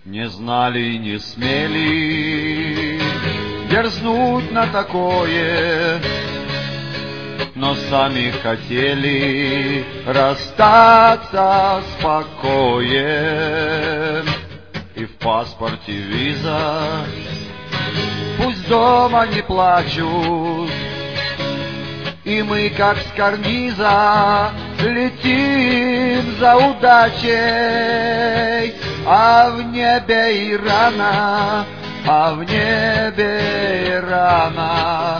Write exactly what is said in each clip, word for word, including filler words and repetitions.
Не знали и не смели дерзнуть на такое, но сами хотели расстаться с покоем. И в паспорте виза, пусть дома не плачут, и мы, как с карниза, летим за удачей. А в небе Ирана, а в небе Ирана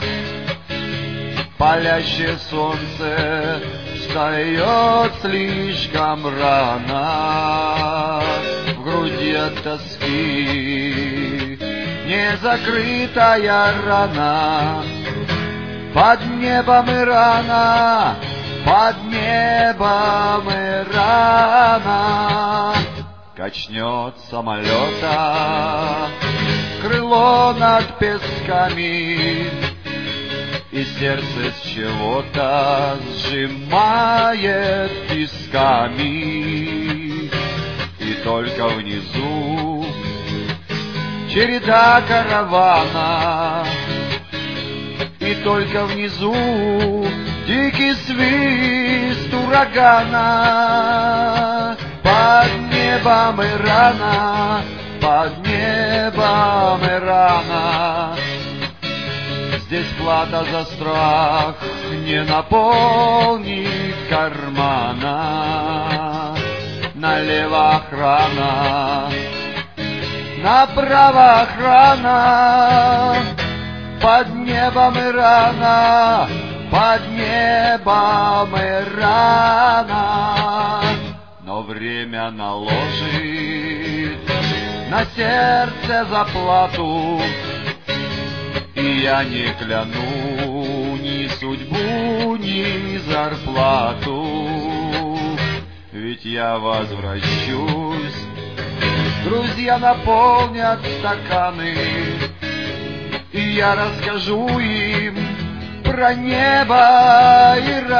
палящее солнце встает слишком рано. В груди от тоски незакрытая рана. Под небом Ирана, под небом Ирана качнет самолета крыло над песками, и сердце с чего-то сжимает тисками. И только внизу череда каравана, и только внизу дикий свист урагана. Под небом Ирана, под небом Ирана здесь плата за страх не наполнит кармана. Налево охрана, направо охрана. Под небом Ирана, под небом Ирана. Но время наложит на сердце заплату, и я не кляну ни судьбу, ни зарплату. Ведь я возвращусь, друзья наполнят стаканы, и я расскажу им про небо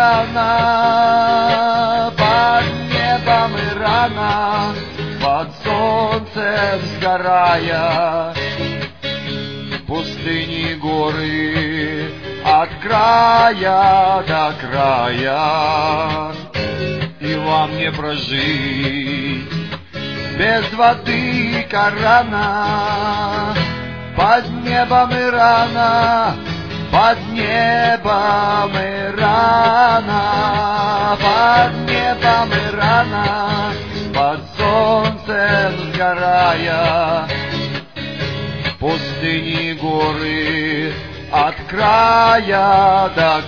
Ирана. Под небом Ирана, под солнцем сгорая, пустыни, горы от края до края. И вам не прожить без воды Корана. Под небом Ирана, под небом Ирана, под небом Ирана, под солнцем сгорая, пустыни, горы от края до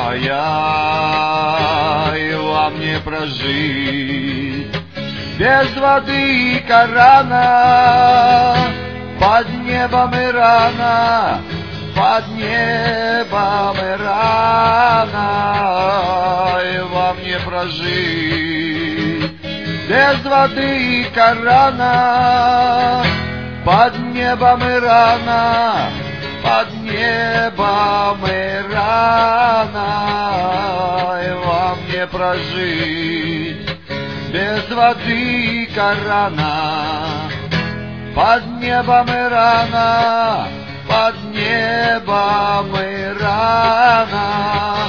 края. И вам не прожить без воды Корана. Под небом Ирана, под небом Ирана. И вам не прожить без воды и Корана. Под небом Ирана, под небом Ирана. И вам не прожить без воды и Корана. Под небом Ирана, под небом Ирана.